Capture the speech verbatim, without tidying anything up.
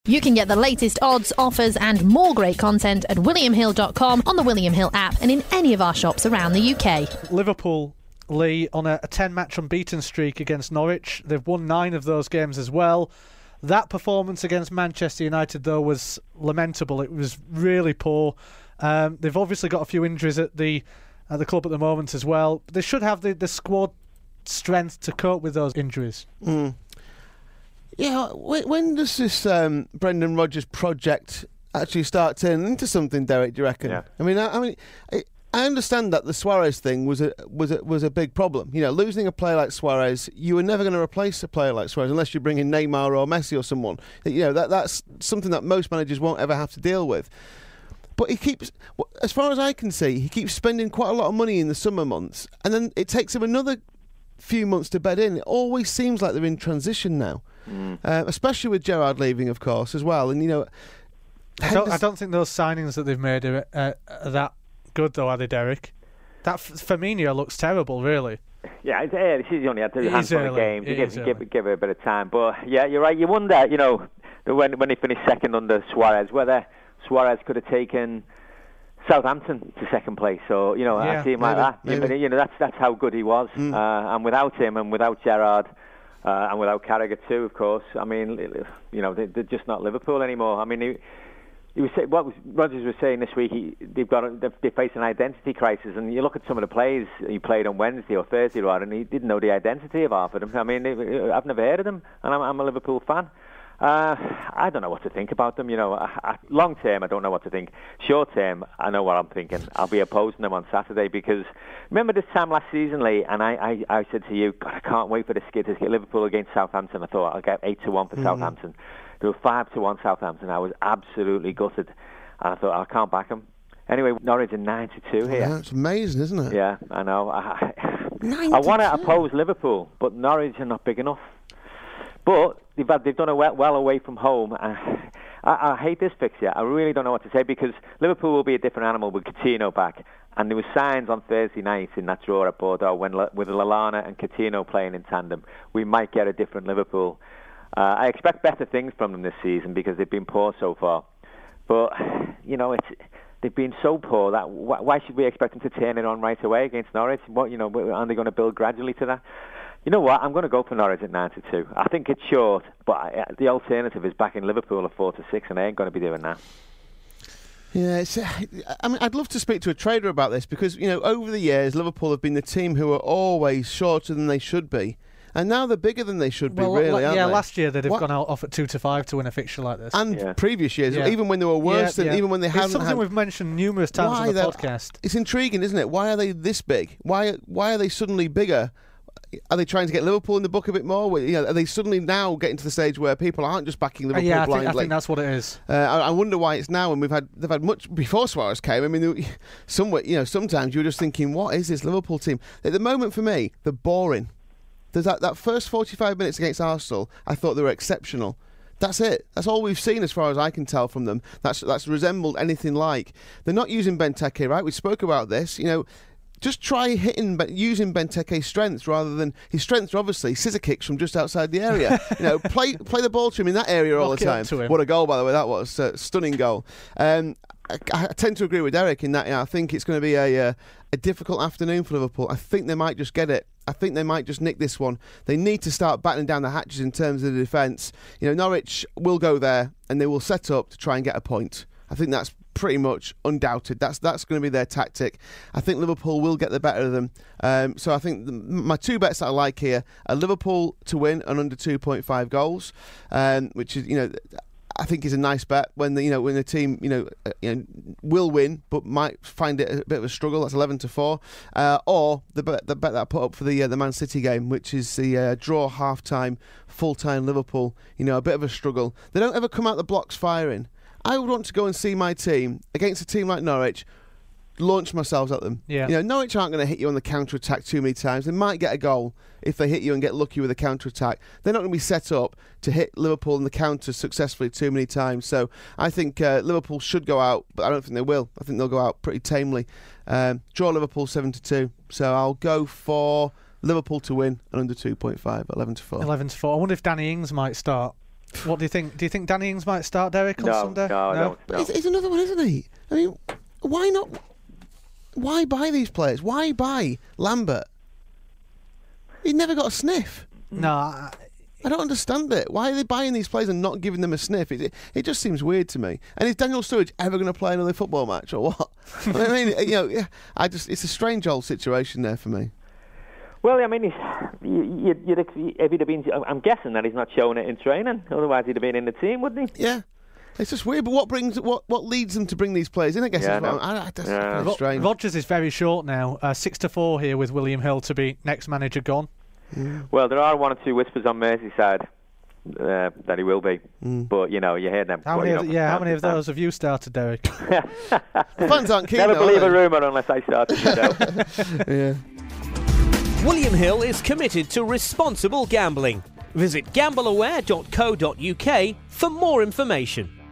You can get the latest odds, offers and more great content at william hill dot com, on the William Hill app and in any of our shops around the U K. Liverpool, Lee, on a ten-match unbeaten streak against Norwich. They've won nine of those games as well. That performance against Manchester United, though, was lamentable. It was really poor. Um, they've obviously got a few injuries at the at the club at the moment as well. They should have the, the squad strength to cope with those injuries. Mm. Yeah, when, when does this um, Brendan Rodgers project actually start turning into something, Derek, do you reckon? Yeah. I mean, I, I mean, I, I understand that the Suarez thing was a was a, was a big problem. You know, losing a player like Suarez, you were never going to replace a player like Suarez unless you bring in Neymar or Messi or someone. You know, that that's something that most managers won't ever have to deal with. But he keeps, as far as I can see, he keeps spending quite a lot of money in the summer months, and then it takes him another few months to bed in. It always seems like they're in transition now. Mm. Uh, especially with Gerrard leaving, of course, as well. And, you know, I don't, I don't think those signings that they've made are, uh, are that good, though, are they, Derek? That F- Firmino looks terrible, really. Yeah, it's, uh, she's only had two handful of games. You give, give, give her a bit of time. But, yeah, you're right. You wonder, you know, when when they finished second under Suarez, whether Suarez could have taken Southampton to second place. So, you know, yeah, I see him maybe, like that. maybe. I mean, you know, that's, that's how good he was. Mm. Uh, and without him and without Gerrard... Uh, and without Carragher too, of course. I mean, you know, they, they're just not Liverpool anymore. I mean, he, he was say, what was, Rodgers was saying this week. He, they've got they've, they face an identity crisis, and you look at some of the plays he played on Wednesday or Thursday, rather, and he didn't know the identity of half of them. I mean, they, I've never heard of them, and I'm, I'm a Liverpool fan. Uh, I don't know what to think about them. You know, I, I, long term, I don't know what to think. Short term, I know what I'm thinking. I'll be opposing them on Saturday because remember this time last season, Lee, and I, I, I said to you, God, I can't wait for the skid to get Liverpool against Southampton. I thought I'll get eight to one for mm. Southampton. There were five to one Southampton. I was absolutely gutted, and I thought I can't back them. Anyway, Norwich are nine to two here. Yeah, it's amazing, isn't it? Yeah, I know. I, I want to oppose Liverpool, but Norwich are not big enough. But they've had, they've done it well, well away from home. Uh, I, I hate this fixture. I really don't know what to say because Liverpool will be a different animal with Coutinho back. And there were signs on Thursday night in that draw at Bordeaux when with Lallana and Coutinho playing in tandem, we might get a different Liverpool. Uh, I expect better things from them this season because they've been poor so far. But you know, it's they've been so poor that wh- why should we expect them to turn it on right away against Norwich? What you know, aren't they going to build gradually to that? You know what? I'm going to go for Norwich at nine to two. I think it's short, but I, the alternative is back in Liverpool at four to six, and they ain't going to be doing that. Yeah, it's, I mean, I'd love to speak to a trader about this because you know, over the years, Liverpool have been the team who are always shorter than they should be, and now they're bigger than they should well, be. Really, la- aren't yeah. they? Last year they'd have what? gone out off at two to five to win a fixture like this, and yeah. previous years, yeah. even when they were worse yeah, than yeah. even when they it's hadn't. Something had, we've mentioned numerous times on the podcast. It's intriguing, isn't it? Why are they this big? Why Why are they suddenly bigger? Are they trying to get Liverpool in the book a bit more? You know, are they suddenly now getting to the stage where people aren't just backing Liverpool uh, yeah, I blindly? think, I think that's what it is. Uh, I, I wonder why it's now, and we've had they've had much before Suarez came. I mean, somewhere you know, sometimes you were just thinking, what is this Liverpool team? At the moment, for me, they're boring. There's that that first forty-five minutes against Arsenal. I thought they were exceptional. That's it. That's all we've seen as far as I can tell from them. That's that's resembled anything like. They're not using Benteke, right? We spoke about this. You know. Just try hitting, using Benteke's strengths rather than his strengths are obviously scissor kicks from just outside the area. You know, play play the ball to him in that area all Rock the time. him. What a goal, by the way, that was uh, stunning goal. Um, I, I tend to agree with Derek in that. You know, I think it's going to be a uh, a difficult afternoon for Liverpool. I think they might just get it. I think they might just nick this one. They need to start battening down the hatches in terms of the defence. You know, Norwich will go there and they will set up to try and get a point. I think that's pretty much undoubted. That's that's going to be their tactic. I think Liverpool will get the better of them. Um, so I think the, my two bets that I like here are Liverpool to win and under two point five goals, um, which is you know I think is a nice bet when the you know when the team you know, uh, you know will win but might find it a bit of a struggle. That's eleven to four, uh, or the bet the bet that I put up for the uh, the Man City game, which is the uh, draw half time, full time Liverpool. You know a bit of a struggle. They don't ever come out the blocks firing. I would want to go and see my team against a team like Norwich, launch myself at them. Yeah. You know, Norwich aren't going to hit you on the counter-attack too many times. They might get a goal if they hit you and get lucky with a counter-attack. They're not going to be set up to hit Liverpool in the counter successfully too many times. So I think uh, Liverpool should go out, but I don't think they will. I think they'll go out pretty tamely. Um, draw Liverpool seven to two. So I'll go for Liverpool to win and under two point five, eleven to four. eleven to four. I wonder if Danny Ings might start What do you think? Do you think Danny Ings might start, Derek, on No, Sunday? no, I don't. But he's, he's another one, isn't he? I mean, why not? Why buy these players? Why buy Lambert? He never got a sniff. No, I, I don't understand it. Why are they buying these players and not giving them a sniff? It, it, it just seems weird to me. And is Daniel Sturridge ever going to play another football match or what? I mean, you know, yeah, I just it's a strange old situation there for me. Well, I mean, he's, you, you'd, you'd, if he'd have been, I'm guessing that he's not showing it in training. Otherwise, he'd have been in the team, wouldn't he? Yeah. It's just weird, but what brings what what leads them to bring these players in? I guess Yeah, is no. what I, I, that's Yeah. very Ro- strange. Rodgers is very short now. Uh, six to four here with William Hill to be next manager gone. Well, there are one or two whispers on Merseyside uh, that he will be, Mm. but you know, you hear them. How well, many? you Of, know, yeah, how from many of time to those have you started, Derek? The fans aren't keen. Never though, believe are a rumour unless I start it myself. they? Yeah. William Hill is committed to responsible gambling. Visit gamble aware dot co dot uk for more information.